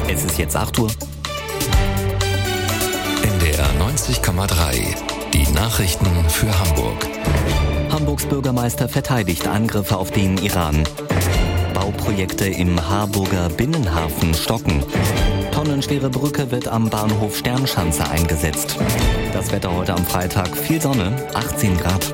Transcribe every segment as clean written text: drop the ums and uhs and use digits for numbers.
Es ist jetzt 8 Uhr. NDR 90,3. Die Nachrichten für Hamburg. Hamburgs Bürgermeister verteidigt Angriffe auf den Iran. Bauprojekte im Harburger Binnenhafen stocken. Tonnenschwere Brücke wird am Bahnhof Sternschanze eingesetzt. Das Wetter heute am Freitag: viel Sonne, 18 Grad.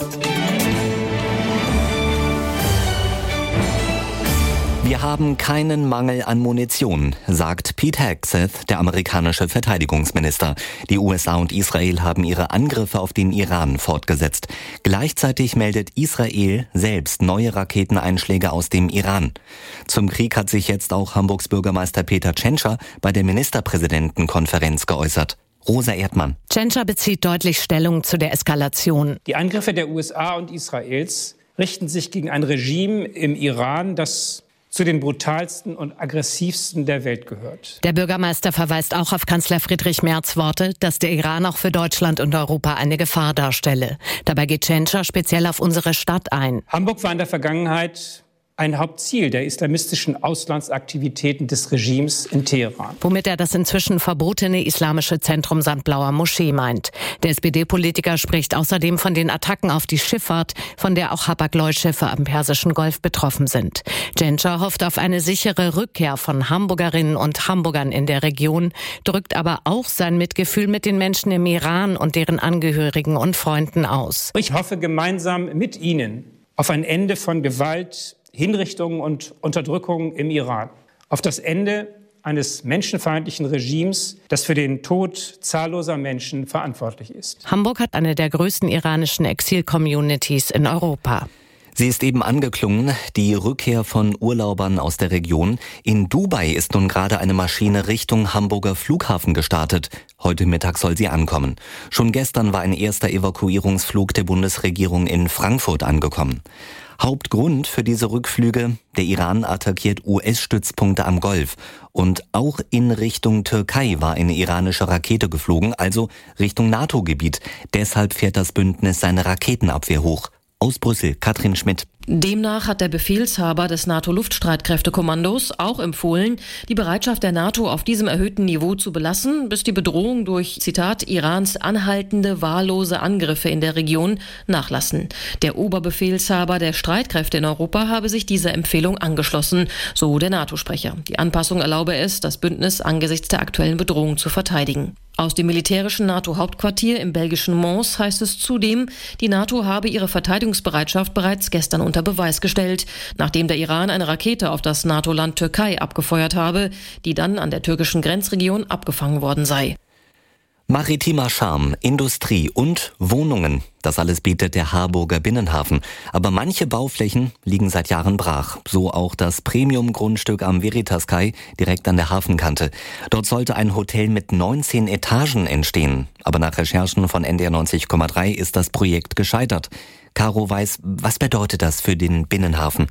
Wir haben keinen Mangel an Munition, sagt Pete Hegseth, der amerikanische Verteidigungsminister. Die USA und Israel haben ihre Angriffe auf den Iran fortgesetzt. Gleichzeitig meldet Israel selbst neue Raketeneinschläge aus dem Iran. Zum Krieg hat sich jetzt auch Hamburgs Bürgermeister Peter Tschentscher bei der Ministerpräsidentenkonferenz geäußert. Rosa Erdmann. Tschentscher bezieht deutlich Stellung zu der Eskalation. Die Angriffe der USA und Israels richten sich gegen ein Regime im Iran, das zu den brutalsten und aggressivsten der Welt gehört. Der Bürgermeister verweist auch auf Kanzler Friedrich Merz' Worte, dass der Iran auch für Deutschland und Europa eine Gefahr darstelle. Dabei geht Tschentscher speziell auf unsere Stadt ein. Hamburg war in der Vergangenheit ein Hauptziel der islamistischen Auslandsaktivitäten des Regimes in Teheran. Womit er das inzwischen verbotene islamische Zentrum samt Blauer Moschee meint. Der SPD-Politiker spricht außerdem von den Attacken auf die Schifffahrt, von der auch Hapag-Lloyd-Schiffe am Persischen Golf betroffen sind. Tschentscher hofft auf eine sichere Rückkehr von Hamburgerinnen und Hamburgern in der Region, drückt aber auch sein Mitgefühl mit den Menschen im Iran und deren Angehörigen und Freunden aus. Ich hoffe gemeinsam mit Ihnen auf ein Ende von Gewalt, Hinrichtungen und Unterdrückung im Iran, auf das Ende eines menschenfeindlichen Regimes, das für den Tod zahlloser Menschen verantwortlich ist. Hamburg hat eine der größten iranischen Exil-Communities in Europa. Sie ist eben angeklungen, die Rückkehr von Urlaubern aus der Region. In Dubai ist nun gerade eine Maschine Richtung Hamburger Flughafen gestartet. Heute Mittag soll sie ankommen. Schon gestern war ein erster Evakuierungsflug der Bundesregierung in Frankfurt angekommen. Hauptgrund für diese Rückflüge: der Iran attackiert US-Stützpunkte am Golf. Und auch in Richtung Türkei war eine iranische Rakete geflogen, also Richtung NATO-Gebiet. Deshalb fährt das Bündnis seine Raketenabwehr hoch. Aus Brüssel, Katrin Schmidt. Demnach hat der Befehlshaber des NATO-Luftstreitkräftekommandos auch empfohlen, die Bereitschaft der NATO auf diesem erhöhten Niveau zu belassen, bis die Bedrohung durch, Zitat, Irans anhaltende, wahllose Angriffe in der Region nachlassen. Der Oberbefehlshaber der Streitkräfte in Europa habe sich dieser Empfehlung angeschlossen, so der NATO-Sprecher. Die Anpassung erlaube es, das Bündnis angesichts der aktuellen Bedrohung zu verteidigen. Aus dem militärischen NATO-Hauptquartier im belgischen Mons heißt es zudem, die NATO habe ihre Verteidigungsbereitschaft bereits gestern unter Beweis gestellt, nachdem der Iran eine Rakete auf das NATO-Land Türkei abgefeuert habe, die dann an der türkischen Grenzregion abgefangen worden sei. Maritimer Charme, Industrie und Wohnungen, das alles bietet der Harburger Binnenhafen. Aber manche Bauflächen liegen seit Jahren brach. So auch das Premium-Grundstück am Veritas-Kai direkt an der Hafenkante. Dort sollte ein Hotel mit 19 Etagen entstehen. Aber nach Recherchen von NDR 90,3 ist das Projekt gescheitert. Caro Weiß, was bedeutet das für den Binnenhafen?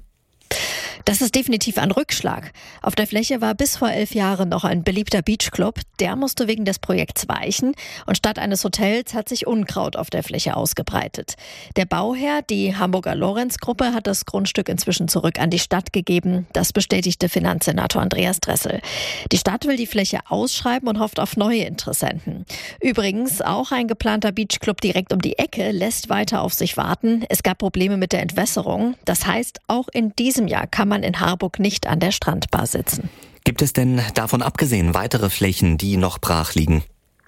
Das ist definitiv ein Rückschlag. Auf der Fläche war bis vor 11 Jahren noch ein beliebter Beachclub. Der musste wegen des Projekts weichen und statt eines Hotels hat sich Unkraut auf der Fläche ausgebreitet. Der Bauherr, die Hamburger Lorenz-Gruppe, hat das Grundstück inzwischen zurück an die Stadt gegeben. Das bestätigte Finanzsenator Andreas Dressel. Die Stadt will die Fläche ausschreiben und hofft auf neue Interessenten. Übrigens, auch ein geplanter Beachclub direkt um die Ecke lässt weiter auf sich warten. Es gab Probleme mit der Entwässerung. Das heißt, auch in diesem Jahr kann man in Harburg nicht an der Strandbar sitzen. Gibt es denn davon abgesehen weitere Flächen, die noch brach liegen?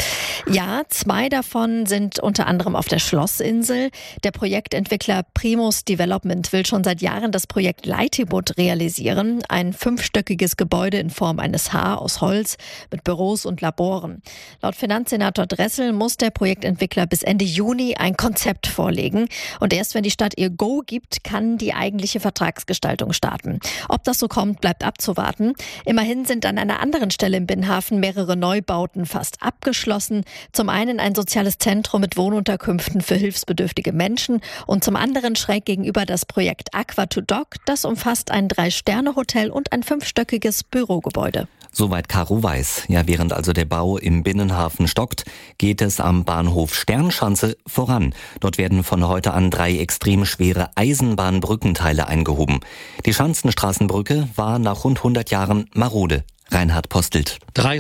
Ja, 2 davon sind unter anderem auf der Schlossinsel. Der Projektentwickler Primus Development will schon seit Jahren das Projekt Leitibut realisieren. Ein 5-stöckiges Gebäude in Form eines H aus Holz mit Büros und Laboren. Laut Finanzsenator Dressel muss der Projektentwickler bis Ende Juni ein Konzept vorlegen. Und erst wenn die Stadt ihr Go gibt, kann die eigentliche Vertragsgestaltung starten. Ob das so kommt, bleibt abzuwarten. Immerhin sind an einer anderen Stelle im Binnenhafen mehrere Neubauten fast abgeschlossen. Zum einen ein soziales Zentrum mit Wohnunterkünften für hilfsbedürftige Menschen und zum anderen schräg gegenüber das Projekt Aqua to Dock. Das umfasst ein 3-Sterne-Hotel und ein 5-stöckiges Bürogebäude. Soweit Caro Weiß. Ja, während also der Bau im Binnenhafen stockt, geht es am Bahnhof Sternschanze voran. Dort werden von heute an 3 extrem schwere Eisenbahnbrückenteile eingehoben. Die Schanzenstraßenbrücke war nach rund 100 Jahren marode. Reinhard Postelt.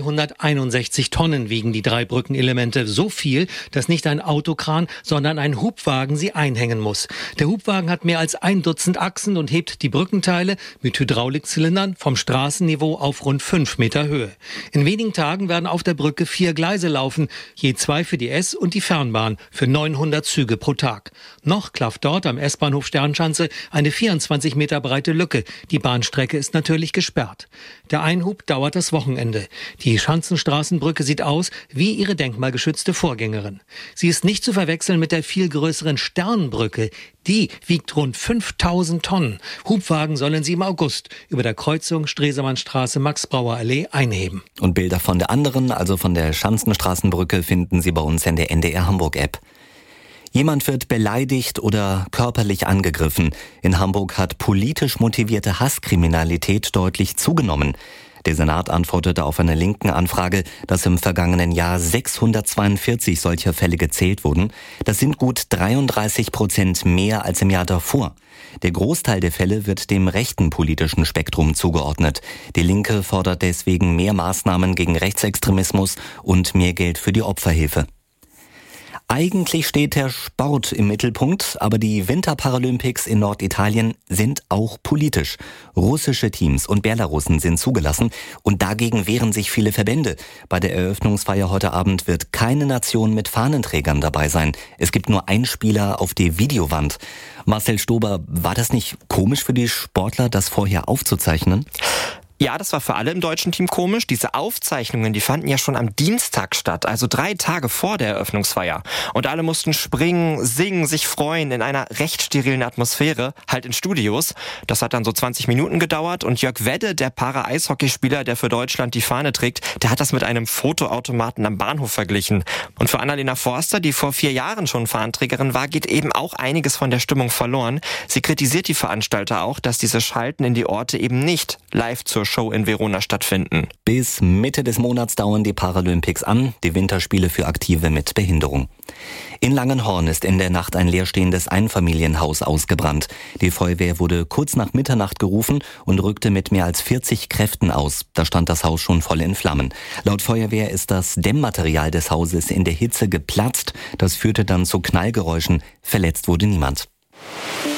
361 Tonnen wiegen die 3 Brückenelemente. So viel, dass nicht ein Autokran, sondern ein Hubwagen sie einhängen muss. Der Hubwagen hat mehr als 1 Dutzend Achsen und hebt die Brückenteile mit Hydraulikzylindern vom Straßenniveau auf rund 5 Meter Höhe. In wenigen Tagen werden auf der Brücke 4 Gleise laufen, je 2 für die S- und die Fernbahn für 900 Züge pro Tag. Noch klafft dort am S-Bahnhof Sternschanze eine 24 Meter breite Lücke. Die Bahnstrecke ist natürlich gesperrt. Der Einhub dauert das Wochenende. Die Schanzenstraßenbrücke sieht aus wie ihre denkmalgeschützte Vorgängerin. Sie ist nicht zu verwechseln mit der viel größeren Sternbrücke. Die wiegt rund 5000 Tonnen. Hubwagen sollen sie im August über der Kreuzung Stresemannstraße-Max-Brauer-Allee einheben. Und Bilder von der anderen, also von der Schanzenstraßenbrücke, finden Sie bei uns in der NDR Hamburg-App. Jemand wird beleidigt oder körperlich angegriffen. In Hamburg hat politisch motivierte Hasskriminalität deutlich zugenommen. Der Senat antwortete auf eine linken Anfrage, dass im vergangenen Jahr 642 solcher Fälle gezählt wurden. Das sind gut 33% mehr als im Jahr davor. Der Großteil der Fälle wird dem rechten politischen Spektrum zugeordnet. Die Linke fordert deswegen mehr Maßnahmen gegen Rechtsextremismus und mehr Geld für die Opferhilfe. Eigentlich steht der Sport im Mittelpunkt, aber die Winterparalympics in Norditalien sind auch politisch. Russische Teams und Belarussen sind zugelassen und dagegen wehren sich viele Verbände. Bei der Eröffnungsfeier heute Abend wird keine Nation mit Fahnenträgern dabei sein. Es gibt nur einen Spieler auf der Videowand. Marcel Stober, war das nicht komisch für die Sportler, das vorher aufzuzeichnen? Ja, das war für alle im deutschen Team komisch. Diese Aufzeichnungen, die fanden ja schon am Dienstag statt, also 3 Tage vor der Eröffnungsfeier. Und alle mussten springen, singen, sich freuen in einer recht sterilen Atmosphäre, halt in Studios. Das hat dann so 20 Minuten gedauert und Jörg Wedde, der Para-Eishockeyspieler, der für Deutschland die Fahne trägt, der hat das mit einem Fotoautomaten am Bahnhof verglichen. Und für Annalena Forster, die vor 4 Jahren schon Fahnenträgerin war, geht eben auch einiges von der Stimmung verloren. Sie kritisiert die Veranstalter auch, dass diese Schalten in die Orte eben nicht live zur Show in Verona stattfinden. Bis Mitte des Monats dauern die Paralympics an, die Winterspiele für Aktive mit Behinderung. In Langenhorn ist in der Nacht ein leerstehendes Einfamilienhaus ausgebrannt. Die Feuerwehr wurde kurz nach Mitternacht gerufen und rückte mit mehr als 40 Kräften aus. Da stand das Haus schon voll in Flammen. Laut Feuerwehr ist das Dämmmaterial des Hauses in der Hitze geplatzt. Das führte dann zu Knallgeräuschen. Verletzt wurde niemand.